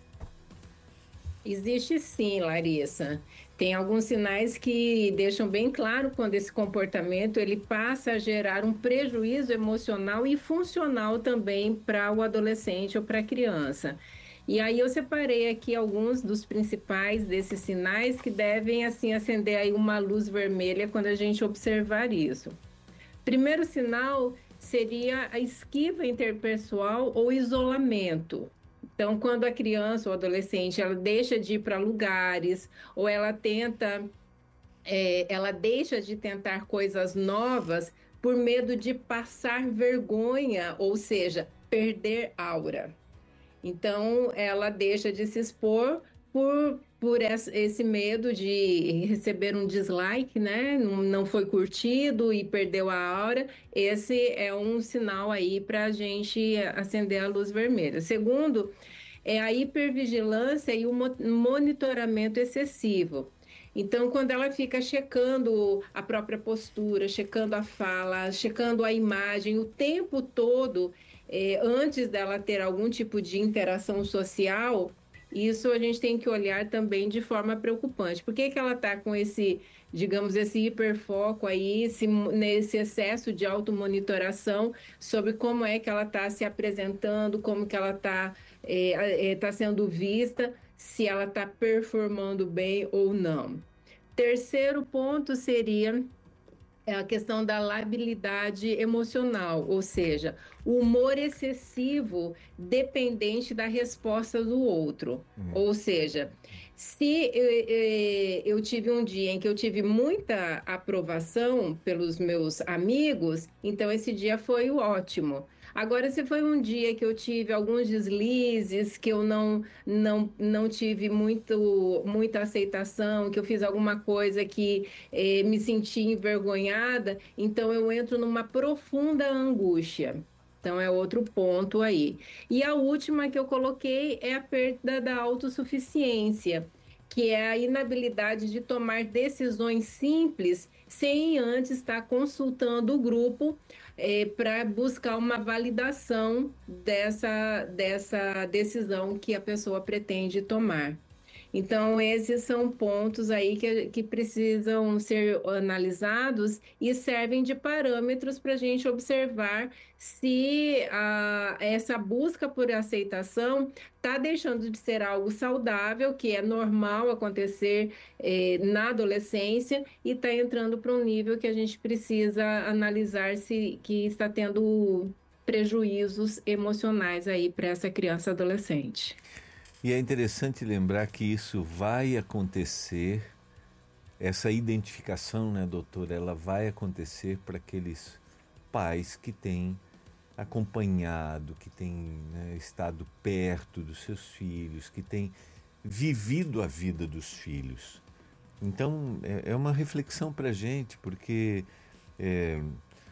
Existe sim, Larissa. Tem alguns sinais que deixam bem claro quando esse comportamento ele passa a gerar um prejuízo emocional e funcional também para o adolescente ou para a criança. E aí eu separei aqui alguns dos principais desses sinais que devem assim acender aí uma luz vermelha quando a gente observar isso. Primeiro sinal seria a esquiva interpessoal ou isolamento. Então, quando a criança ou adolescente ela deixa de ir para lugares ou ela tenta, é, ela deixa de tentar coisas novas por medo de passar vergonha, ou seja, perder aura. Então, ela deixa de se expor por, por esse esse medo de receber um dislike, né? Não, não foi curtido e perdeu a aura. Esse é um sinal aí para a gente acender a luz vermelha. Segundo, é a hipervigilância e o mo- monitoramento excessivo. Então, quando ela fica checando a própria postura, checando a fala, checando a imagem o tempo todo, eh, antes dela ter algum tipo de interação social, isso a gente tem que olhar também de forma preocupante. Por que que ela está com esse, digamos, esse hiperfoco aí, esse, nesse excesso de automonitoração sobre como é que ela está se apresentando, como que ela está é, é, tá sendo vista, se ela está performando bem ou não. Terceiro ponto seria é a questão da labilidade emocional, ou seja, o humor excessivo dependente da resposta do outro. Hum. Ou seja, se eu, eu tive um dia em que eu tive muita aprovação pelos meus amigos, então esse dia foi ótimo. Agora, se foi um dia que eu tive alguns deslizes, que eu não, não, não tive muito, muita aceitação, que eu fiz alguma coisa que eh, me senti envergonhada, então eu entro numa profunda angústia. Então, é outro ponto aí. E a última que eu coloquei é a perda da autossuficiência, que é a inabilidade de tomar decisões simples sem antes estar consultando o grupo eh, para buscar uma validação dessa, dessa decisão que a pessoa pretende tomar. Então, esses são pontos aí que, que precisam ser analisados e servem de parâmetros para a gente observar se a, essa busca por aceitação está deixando de ser algo saudável, que é normal acontecer eh, na adolescência, e está entrando para um nível que a gente precisa analisar se que está tendo prejuízos emocionais aí para essa criança adolescente. E é interessante lembrar que isso vai acontecer, essa identificação, né, doutora, ela vai acontecer para aqueles pais que têm acompanhado, que têm, né, estado perto dos seus filhos, que têm vivido a vida dos filhos. Então, é, é uma reflexão para a gente, porque é,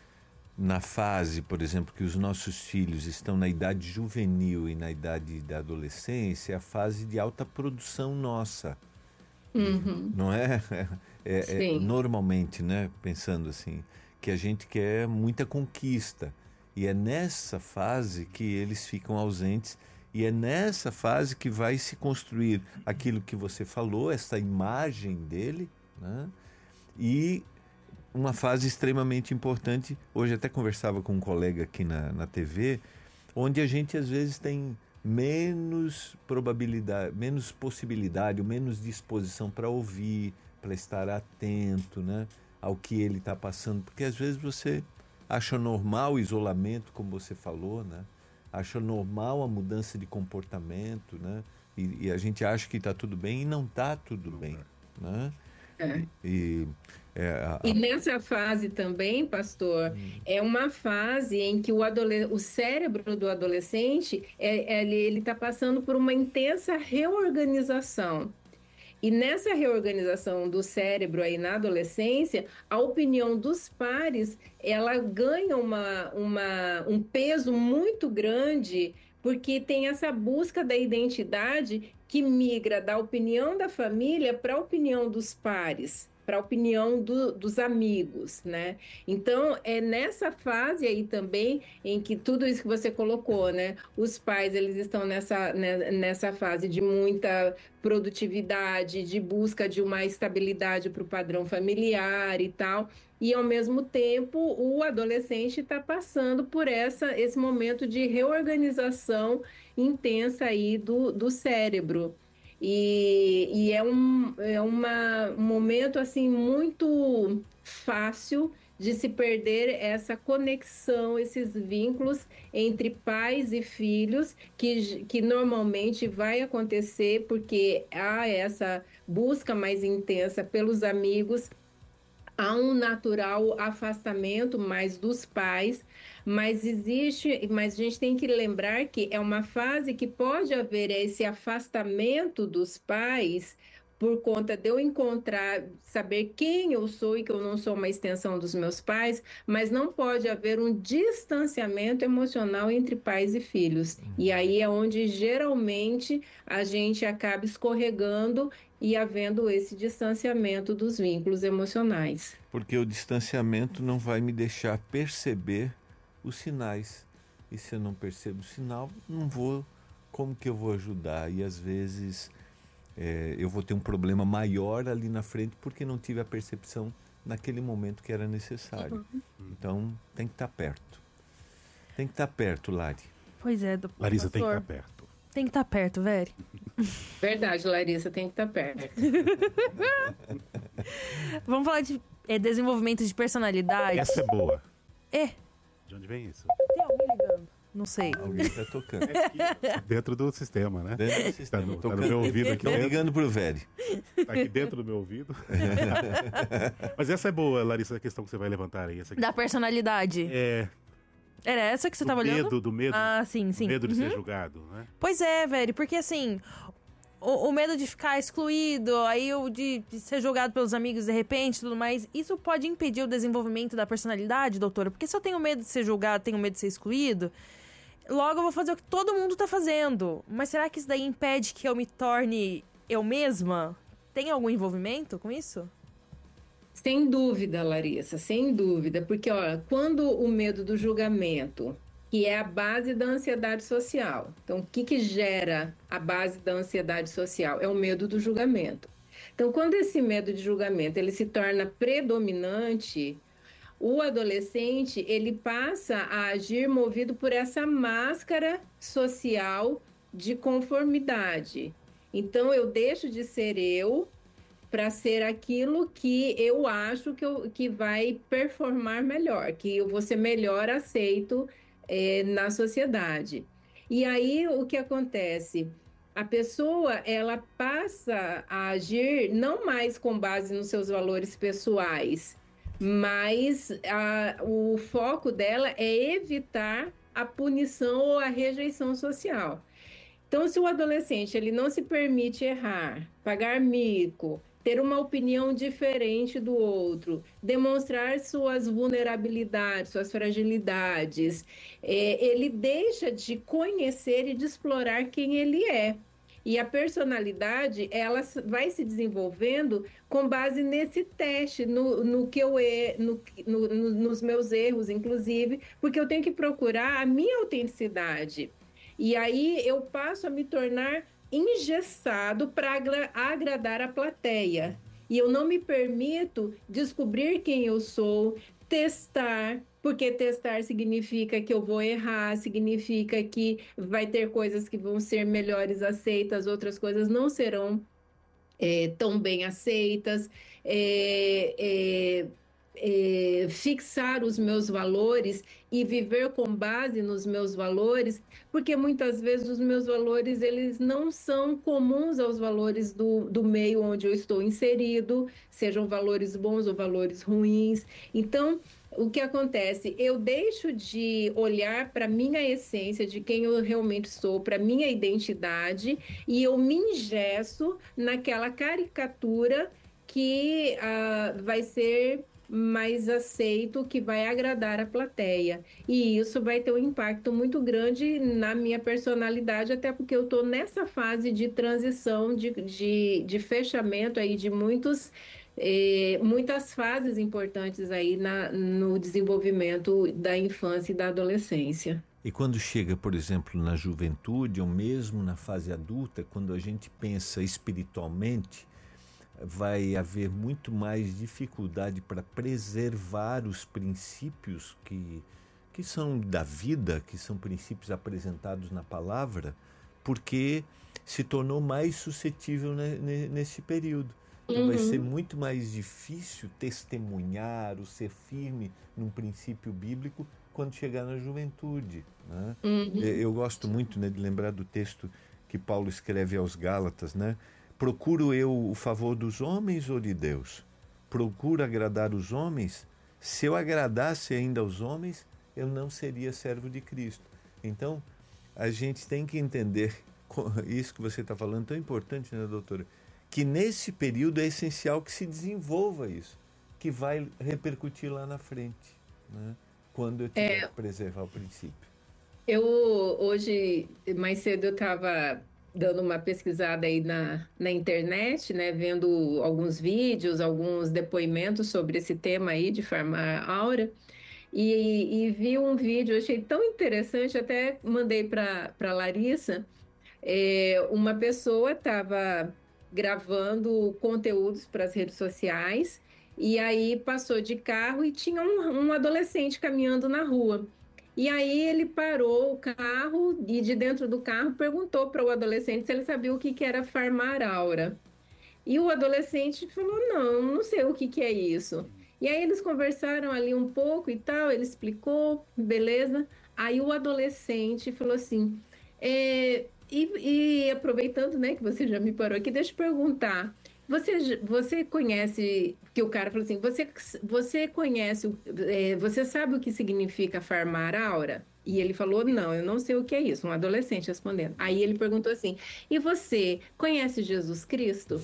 na fase, por exemplo, que os nossos filhos estão na idade juvenil e na idade da adolescência, é a fase de alta produção nossa. Uhum. Não é? É, é, é normalmente, né, pensando assim, que a gente quer muita conquista. E é nessa fase que eles ficam ausentes, e é nessa fase que vai se construir aquilo que você falou, essa imagem dele, né? E uma fase extremamente importante. Hoje até conversava com um colega aqui na, na T V, onde a gente às vezes tem menos probabilidade, menos possibilidade, menos disposição para ouvir, para estar atento, né, ao que ele está passando. Porque às vezes você acha normal o isolamento, como você falou, né? Acha normal a mudança de comportamento, né? E, e a gente acha que está tudo bem e não está tudo bem, né? É. E, é, a, e nessa fase também, pastor, hum. é uma fase em que o, adole- o cérebro do adolescente é, é, ele está passando por uma intensa reorganização. E nessa reorganização do cérebro aí na adolescência, a opinião dos pares, ela ganha uma, uma, um peso muito grande, porque tem essa busca da identidade que migra da opinião da família para a opinião dos pares, para a opinião do, dos amigos, né? Então, é nessa fase aí também em que tudo isso que você colocou, né? Os pais, eles estão nessa, né, nessa fase de muita produtividade, de busca de uma estabilidade para o padrão familiar e tal. E, ao mesmo tempo, o adolescente está passando por essa, esse momento de reorganização intensa aí do, do cérebro. E, e é, um, é uma, um momento assim muito fácil de se perder essa conexão, esses vínculos entre pais e filhos, que, que normalmente vai acontecer porque há essa busca mais intensa pelos amigos, há um natural afastamento mais dos pais, mas existe, mas a gente tem que lembrar que é uma fase que pode haver esse afastamento dos pais por conta de eu encontrar, saber quem eu sou e que eu não sou uma extensão dos meus pais, mas não pode haver um distanciamento emocional entre pais e filhos. E aí é onde geralmente a gente acaba escorregando e havendo esse distanciamento dos vínculos emocionais. Porque o distanciamento não vai me deixar perceber os sinais. E se eu não percebo o sinal, não vou, como que eu vou ajudar? E às vezes é, eu vou ter um problema maior ali na frente porque não tive a percepção naquele momento que era necessário. Uhum. Então tem que estar perto. Tem que estar perto, Lari. Pois é, do Larissa, pastor. tem que estar perto. Tem que estar perto, velho. Verdade, Larissa, tem que estar perto. Vamos falar de é, desenvolvimento de personalidade. Essa é boa. É. De onde vem isso? Tem alguém ligando? Não sei. Alguém está tocando. É dentro do sistema, né? Dentro do sistema. Tá no, tá no meu ouvido aqui. Estão ligando pro velho. Tá aqui dentro do meu ouvido. Mas essa é boa, Larissa, a questão que você vai levantar aí. Essa da personalidade. É. Era essa que você do tava medo, olhando? Do medo, Ah, sim, sim. do medo de Uhum. ser julgado, né? Pois é, velho, porque assim, o, o medo de ficar excluído, aí o de, de ser julgado pelos amigos de repente, tudo mais, isso pode impedir o desenvolvimento da personalidade, doutora? Porque se eu tenho medo de ser julgado, tenho medo de ser excluído, logo eu vou fazer o que todo mundo tá fazendo. Mas será que isso daí impede que eu me torne eu mesma? Tem algum envolvimento com isso? Sem dúvida, Larissa, sem dúvida. Porque, olha, quando o medo do julgamento, que é a base da ansiedade social. Então, o que que gera a base da ansiedade social? É o medo do julgamento. Então, quando esse medo de julgamento ele se torna predominante, o adolescente ele passa a agir movido por essa máscara social de conformidade. Então, eu deixo de ser eu para ser aquilo que eu acho que, eu, que vai performar melhor, que eu vou ser melhor aceito é, na sociedade. E aí, o que acontece? A pessoa, ela passa a agir não mais com base nos seus valores pessoais, mas a, o foco dela é evitar a punição ou a rejeição social. Então, se o adolescente ele não se permite errar, pagar mico, ter uma opinião diferente do outro, demonstrar suas vulnerabilidades, suas fragilidades, é, ele deixa de conhecer e de explorar quem ele é. E a personalidade, ela vai se desenvolvendo com base nesse teste, no, no que eu é, no, no, no, nos meus erros, inclusive, porque eu tenho que procurar a minha autenticidade. E aí eu passo a me tornar engessado para agra- agradar a plateia. E eu não me permito descobrir quem eu sou, testar, porque testar significa que eu vou errar, significa que vai ter coisas que vão ser melhores aceitas, outras coisas não serão é, tão bem aceitas. É, é, é, fixar os meus valores e viver com base nos meus valores, porque muitas vezes os meus valores eles não são comuns aos valores do, do meio onde eu estou inserido, sejam valores bons ou valores ruins. Então, o que acontece? Eu deixo de olhar para a minha essência, de quem eu realmente sou, para a minha identidade, e eu me engesso naquela caricatura que uh, vai ser mais aceito, que vai agradar a plateia. E isso vai ter um impacto muito grande na minha personalidade, até porque eu estou nessa fase de transição, de, de, de fechamento aí de muitos, eh, muitas fases importantes aí na, no desenvolvimento da infância e da adolescência. E quando chega, por exemplo, na juventude, ou mesmo na fase adulta, quando a gente pensa espiritualmente, vai haver muito mais dificuldade para preservar os princípios que, que são da vida, que são princípios apresentados na palavra, porque se tornou mais suscetível ne, nesse período. Então, uhum. vai ser muito mais difícil testemunhar ou ser firme num princípio bíblico quando chegar na juventude, né? Uhum. Eu gosto muito, né, de lembrar do texto que Paulo escreve aos Gálatas, né? Procuro eu o favor dos homens ou de Deus? Procuro agradar os homens? Se eu agradasse ainda aos homens, eu não seria servo de Cristo. Então, a gente tem que entender isso que você está falando, tão importante, né, doutora? Que nesse período é essencial que se desenvolva isso, que vai repercutir lá na frente, né? Quando eu tiver é, que preservar o princípio. Eu, hoje, mais cedo, eu estava dando uma pesquisada aí na, na internet, né, vendo alguns vídeos, alguns depoimentos sobre esse tema aí de farmar aura, e, e vi um vídeo, achei tão interessante, até mandei para a Larissa. É, uma pessoa estava gravando conteúdos para as redes sociais, e aí passou de carro e tinha um, um adolescente caminhando na rua. E aí ele parou o carro e de dentro do carro perguntou para o adolescente se ele sabia o que, que era farmar aura. E o adolescente falou, não, não sei o que, que é isso. E aí eles conversaram ali um pouco e tal, ele explicou, beleza. Aí o adolescente falou assim, é, e, e aproveitando, né, que você já me parou aqui, deixa eu perguntar, você, você conhece, que o cara falou assim, você, você conhece, o- é, você sabe o que significa farmar aura? E ele falou, não, eu não sei o que é isso, um adolescente respondendo. Aí ele perguntou assim, e você conhece Jesus Cristo?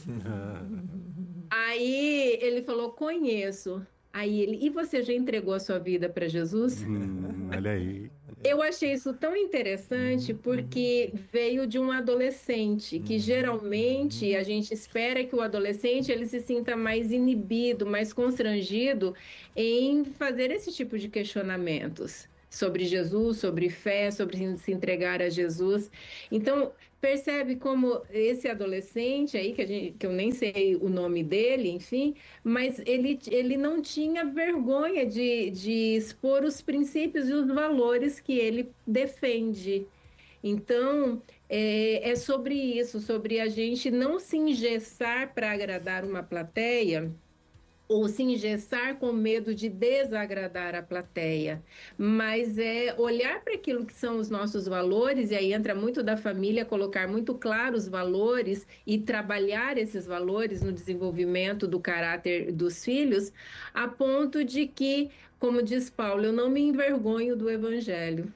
Aí ele falou, conheço. Aí ele, e você já entregou a sua vida para Jesus? Hum, olha aí. Eu achei isso tão interessante porque veio de um adolescente, que geralmente a gente espera que o adolescente ele se sinta mais inibido, mais constrangido em fazer esse tipo de questionamentos sobre Jesus, sobre fé, sobre se entregar a Jesus. Então, percebe como esse adolescente aí, que, a gente, que eu nem sei o nome dele, enfim, mas ele, ele não tinha vergonha de, de expor os princípios e os valores que ele defende. Então, é, é sobre isso, sobre a gente não se engessar para agradar uma plateia, ou se engessar com medo de desagradar a plateia, mas é olhar para aquilo que são os nossos valores, e aí entra muito da família, colocar muito claro os valores e trabalhar esses valores no desenvolvimento do caráter dos filhos, a ponto de que, como diz Paulo, eu não me envergonho do evangelho.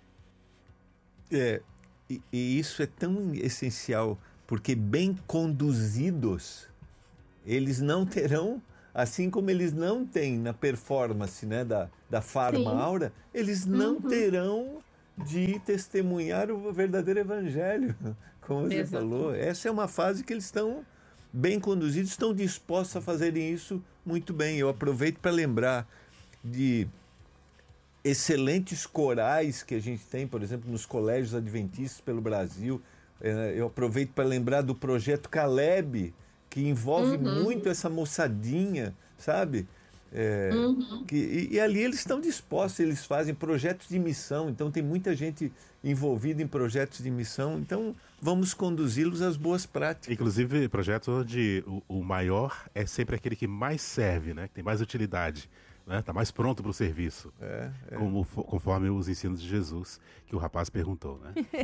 É, e, e isso é tão essencial, porque bem conduzidos, eles não terão, assim como eles não têm na performance, né, da, da Farma Sim. Aura, eles não Uhum. terão de testemunhar o verdadeiro evangelho, como você Exato. falou. Essa é uma fase que eles estão bem conduzidos, estão dispostos a fazerem isso muito bem. Eu aproveito para lembrar de excelentes corais que a gente tem, por exemplo, nos colégios adventistas pelo Brasil. Eh, Eu aproveito para lembrar do projeto Caleb, que envolve Uhum. muito essa moçadinha, sabe? É, Uhum. que, e, e ali eles estão dispostos, eles fazem projetos de missão, então tem muita gente envolvida em projetos de missão, então vamos conduzi-los às boas práticas. Inclusive, projetos onde o, o maior é sempre aquele que mais serve, né? Que tem mais utilidade, né? Tá mais pronto para o serviço. É, é. Como, fo- conforme os ensinos de Jesus, que o rapaz perguntou, né?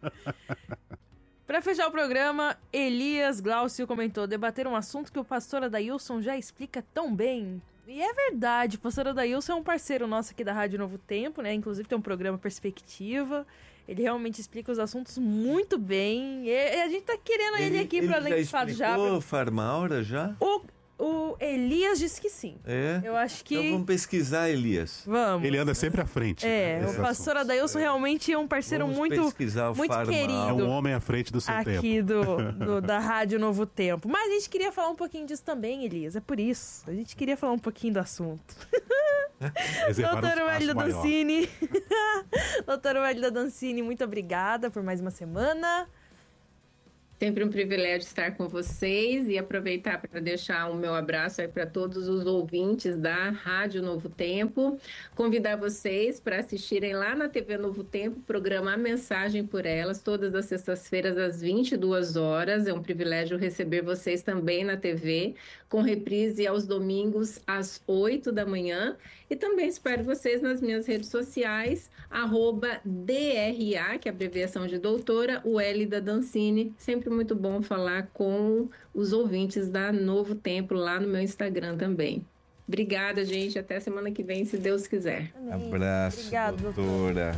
Pra fechar o programa, Elias Glaucio comentou: debater um assunto que o pastor Adailson já explica tão bem. E é verdade, o pastor Adailson é um parceiro nosso aqui da Rádio Novo Tempo, né? Inclusive tem um programa Perspectiva. Ele realmente explica os assuntos muito bem. E a gente tá querendo ele, aqui ele para além já dos fatos já. explicou Farmaura já? O, o Elias disse que sim. É? Eu acho que. Então vamos pesquisar, Elias. Vamos. Ele anda sempre à frente. É, né, o nesses pastor assuntos. Adailson realmente é um parceiro Vamos muito, pesquisar o muito Farma É querido um homem à frente do seu tempo. aqui do, do- da Rádio Novo Tempo. Mas a gente queria falar um pouquinho disso também, Elias. É por isso. A gente queria falar um pouquinho do assunto. Reservar um Doutora espaço Wélida maior. Dancini. Doutora Wélida Dancini, muito obrigada por mais uma semana. Sempre um privilégio estar com vocês e aproveitar para deixar o meu abraço aí para todos os ouvintes da Rádio Novo Tempo. Convidar vocês para assistirem lá na T V Novo Tempo o programa A Mensagem por Elas, todas as sextas-feiras às vinte e duas horas. É um privilégio receber vocês também na T V, com reprise aos domingos às oito da manhã. E também espero vocês nas minhas redes sociais, arroba D R A, que é a abreviação de doutora, Wélida Dancini. Sempre muito bom falar com os ouvintes da Novo Tempo lá no meu Instagram também. Obrigada, gente. Até semana que vem, se Deus quiser. Abraço, Obrigada, doutora.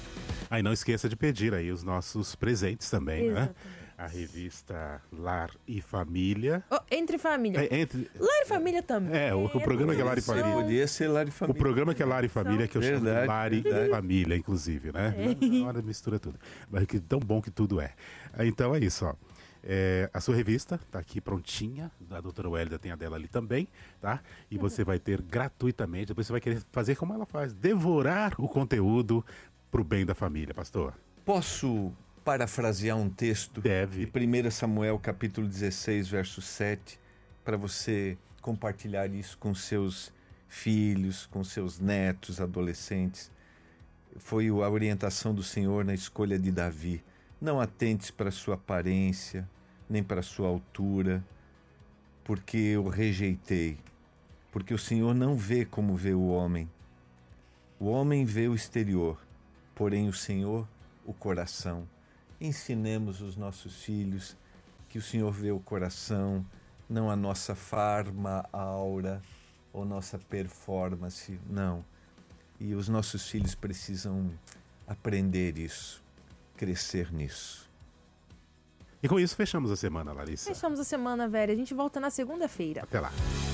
Aí não esqueça de pedir aí os nossos presentes também, né? Exatamente. A revista Lar e Família. Oh, entre família. É, entre, Lar e família também. é, o, o programa que é Lar e Você Família. podia ser lá de O família. programa que é Lar e Família, que eu chamo de Verdade, Lar e verdade. Família, inclusive, né? Na hora mistura tudo. Mas que tão bom que tudo é. Então é isso, ó. É, a sua revista tá aqui prontinha, a doutora Wélida tem a dela ali também, tá? E você vai ter gratuitamente, depois você vai querer fazer como ela faz, devorar o conteúdo pro bem da família, pastor. Posso parafrasear um texto Deve. de primeiro Samuel, capítulo dezesseis, verso sete, para você compartilhar isso com seus filhos, com seus netos, adolescentes. Foi a orientação do Senhor na escolha de Davi. Não atentes para sua aparência, nem para sua altura, porque eu rejeitei. Porque o Senhor não vê como vê o homem. O homem vê o exterior, porém o Senhor o coração. Ensinemos os nossos filhos que o Senhor vê o coração, não a nossa farma, aura ou nossa performance, não. E os nossos filhos precisam aprender isso, crescer nisso. E com isso fechamos a semana, Larissa. Fechamos a semana, velho. A gente volta na segunda-feira. Até lá.